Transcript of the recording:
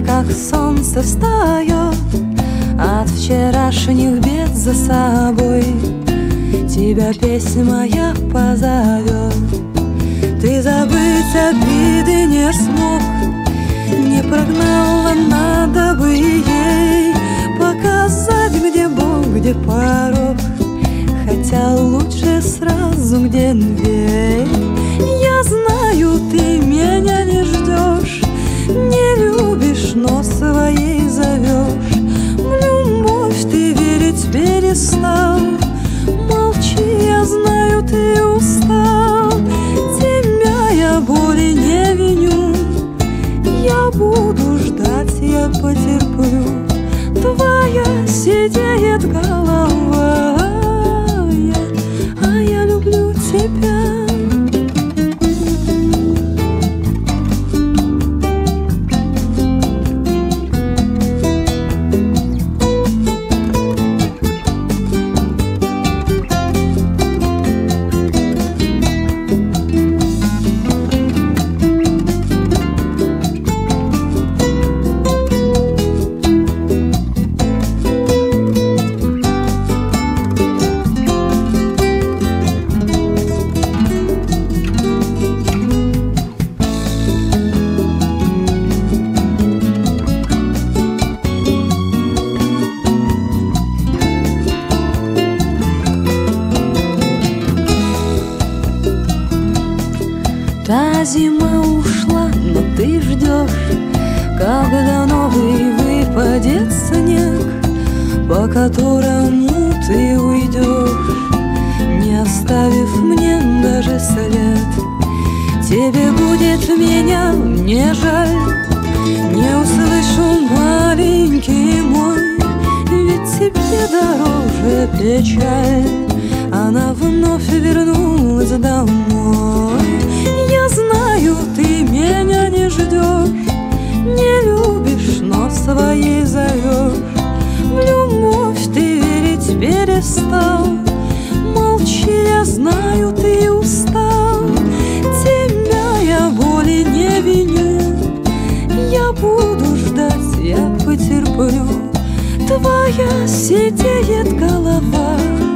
как солнце встает, от вчерашних бед за собой тебя песня моя позовет. Ты забыть обиды не смог, не прогнала, надо бы ей показать, где Бог, где порог, хотя лучше сразу, где дверь. Я знаю, ты меня не ждешь, не любишь, но своей зовешь. В любовь ты верить перестал, молчи, я знаю, ты устал. Тебя я боли не виню, я буду ждать, я потерплю. Твоя сидеет голова, а я люблю тебя. Та зима ушла, но ты ждешь, когда новый выпадет снег, по которому ты уйдешь, не оставив мне даже след. Тебе будет меня не жаль, не услышу, маленький мой, ведь тебе дороже печаль. Она вновь вернулась домой. Я знаю, ты меня не ждешь, не любишь, но своей зовешь. В любовь ты верить перестал, молчи, я знаю, ты устал. Тебя я боли не виню, я буду ждать, я потерплю. Твоя сидеет голова,